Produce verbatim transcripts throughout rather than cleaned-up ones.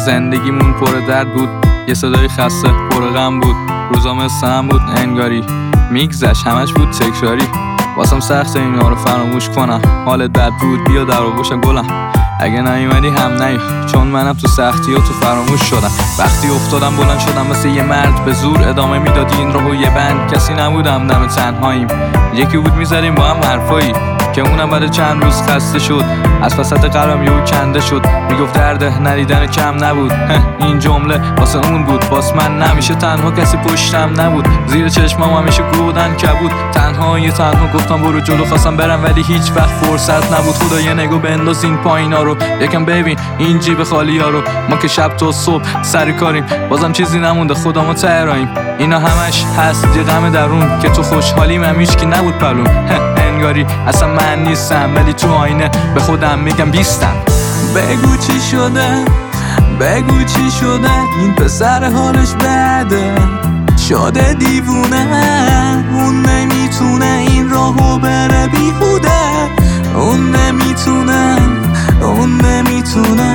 زندگیمون پر درد بود، یه صدای خسته پر غم بود. روزا مثل هم بود انگاری میگذشت همش بود تکراری. واسم سخت اینا رو فراموش کنم. حالت بد بود بیا در آغوشم گلم. اگه نیومدی هم نیا، چون منم تو سختی و تو فراموش شدم. وقتی افتادم بلند شدم مثل یه مرد، به زور ادامه میدادی این راهو یه بند. کسی نبودم دم تنهاییم، یکی بود میزدیم با هم حرفایی که اونم بعد چند روز خسته شد. از وسط قلبم یهو کنده شد، میگفت درد ندیدن کم نبود. این جمله واسه اون بود، باس من نمیشه تنها، کسی پشتم نبود. زیر چشمام همیشه گودن کبود، تنها یه تنها گفتم برو جلو. خواستم برم ولی هیچ وقت فرصت نبود. خدا یه نگاه بنداز این پایینا رو، یکم ببین این جیب خالی ها رو. ما که شب تا صبح سر کاریم، بازم چیزی نمونده خودمو تهراییم. اینا همش هست یه غم درون که تو خوشحالیم هم هیچ کی نبود پلون. انگاری اصلا من نیستم ولی تو آینه به خودم میگم بیستم. بگو چی شده، بگو چی شده، این پسر حالش بده، شده دیوونه. اون نمیتونه این راهو بره بیهوده، اون نمیتونه، اون نمیتونه.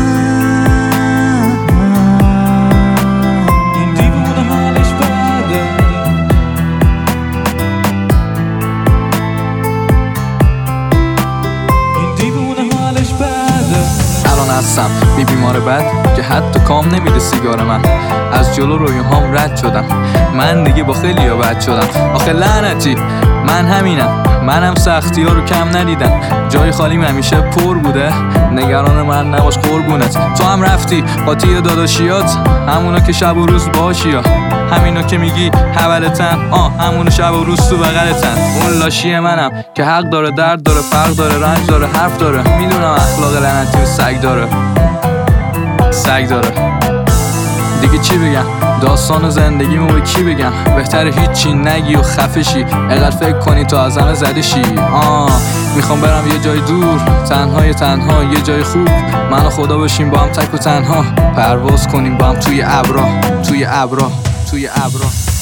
این دیوونه حالش بده. این دیوونه حالش بده. الان هستم بی بیمار بد که حتی کام نمیده سیگار من. از جلو رویاهام رد شدم، من دیگه با خیلی ها بد شدم. آخه لعنتی من همینم، منم سختی ها رو کم ندیدم. جای خالیم همیشه پر بوده، نگران من نباش قربونت. تو هم رفتی قاطی داداشیات، همونا که شب و روز باشی ها، همینا که میگی حولتن، آه همون شب و روز تو بغلتن. اون لاشی منم که حق داره، درد داره، فرق داره، رنج داره، حرف داره. میدونم اخلاق لعنتی و سگ داره، سگ داره. دیگه چی بگم، داستان زندگیمو به کی بگم؟ بهتره هیچی نگی و خفشی، اقدر فکر کنی تا از همه زده شی. آه میخوام برم یه جای دور، تنهای تنها یه جای خوب. من و خدا باشیم با هم تک و تنها، پرواز کنیم با هم توی ابرا، توی ابرا، توی ابرا.